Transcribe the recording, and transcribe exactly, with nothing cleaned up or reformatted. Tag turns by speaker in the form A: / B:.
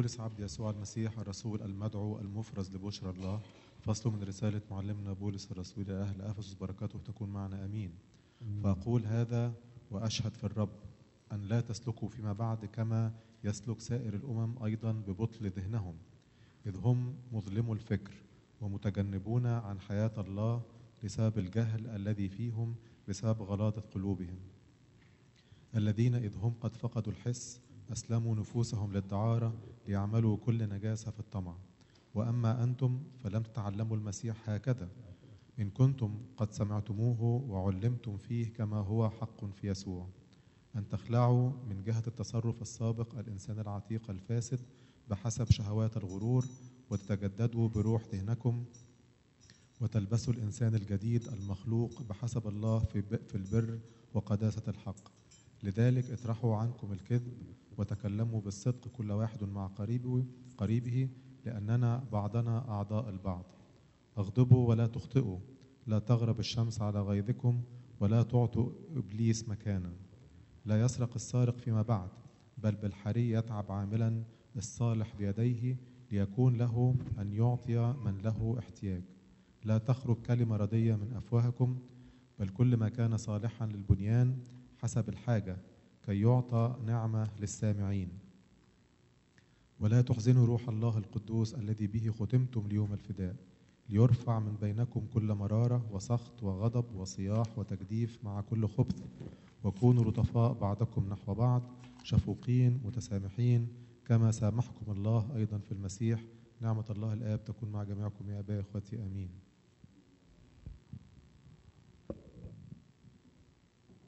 A: بولس عبد يسوع المسيح الرسول المدعو المفرز لبشرى الله، فصل من رسالة معلمنا بولس الرسول إلى أهل أفسس، بركاته تكون معنا آمين. فأقول هذا وأشهد في الرب أن لا تسلكوا فيما بعد كما يسلك سائر الأمم أيضا ببطل ذهنهم، إذ هم مظلمو الفكر ومتجنبون عن حياة الله بسبب الجهل الذي فيهم بسبب غلاظة قلوبهم، الذين إذ هم قد فقدوا الحس أسلموا نفوسهم للدعارة ليعملوا كل نجاسة في الطمع. وأما أنتم فلم تتعلموا المسيح هكذا، إن كنتم قد سمعتموه وعلمتم فيه كما هو حق في يسوع، أن تخلعوا من جهة التصرف السابق الإنسان العتيق الفاسد بحسب شهوات الغرور، وتتجددوا بروح ذهنكم، وتلبسوا الإنسان الجديد المخلوق بحسب الله في البر وقداسة الحق. لذلك اطرحوا عنكم الكذب وتكلموا بالصدق كل واحد مع قريبه قريبه لأننا بعضنا أعضاء البعض. اغضبوا ولا تخطئوا، لا تغرب الشمس على غيظكم، ولا تعطوا إبليس مكانا. لا يسرق السارق فيما بعد، بل بالحري يتعب عاملا الصالح بيديه ليكون له أن يعطي من له احتياج. لا تخرج كلمة ردية من أفواهكم، بل كل ما كان صالحا للبنيان حسب الحاجة كي يعطى نعمة للسامعين. ولا تحزنوا روح الله القدوس الذي به ختمتم ليوم الفداء، ليرفع من بينكم كل مرارة وسخط وغضب وصياح وتجديف مع كل خبث، وكونوا لطفاء بعضكم نحو بعض، شفوقين متسامحين كما سامحكم الله أيضا في المسيح. نعمة الله الآب تكون مع جميعكم يا أباء إخوتي آمين.